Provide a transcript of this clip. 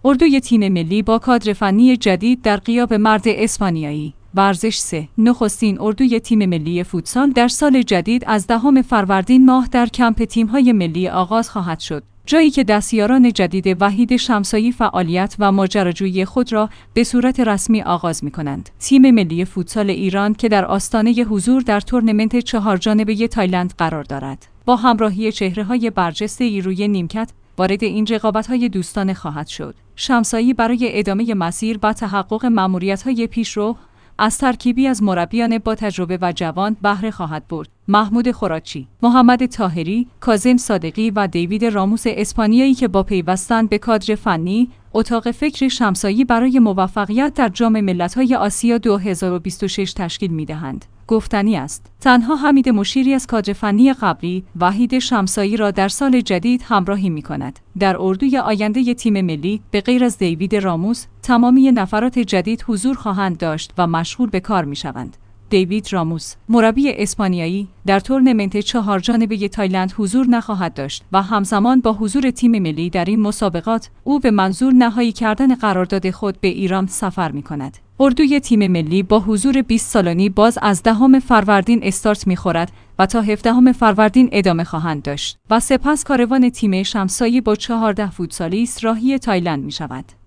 اردوی تیم ملی با کادر فنی جدید در غیاب مرد اسپانیایی. ورزش 3. نخستین اردوی تیم ملی فوتسال در سال جدید از 10 فروردین ماه در کمپ تیم‌های ملی آغاز خواهد شد. جایی که دستیاران جدید وحید شمسایی فعالیت و ماجراجویی خود را به صورت رسمی آغاز می‌کنند. تیم ملی فوتسال ایران که در آستانه حضور در تورنمنت 4 جانبه تایلند قرار دارد، با همراهی چهره‌های برجسته روی نیمکت وارد این رقابت‌های دوستانه خواهد شد. شمسایی برای ادامه مسیر و تحقق مأموریت‌های پیشرو از ترکیبی از مربیان با تجربه و جوان بهره خواهد برد. محمود خوراچی، محمد طاهری، کاظم صادقی و دیوید راموس اسپانیایی که با پیوستن به کادر فنی اتاق فکر شمسایی برای موفقیت در جام ملت‌های آسیا 2026 تشکیل می‌دهند. گفتنی است تنها حمید مشیری از کادر فنی قبلی وحید شمسایی را در سال جدید همراهی می‌کند. در اردوی آینده تیم ملی به غیر از دیوید راموس تمامی نفرات جدید حضور خواهند داشت و مشغول به کار می‌شوند. دیوید راموس، مربی اسپانیایی، در تورنمنت 4 جانبه تایلند حضور نخواهد داشت و همزمان با حضور تیم ملی در این مسابقات او به منظور نهایی کردن قرارداد خود به ایران سفر می‌کند. اردوی تیم ملی با حضور 20 سالانی باز از 10 فروردین استارت می‌خورد و تا 17 فروردین ادامه خواهند داشت و سپس کاروان تیم شمسایی با 14 فوتسالیست راهی تایلند می‌شود.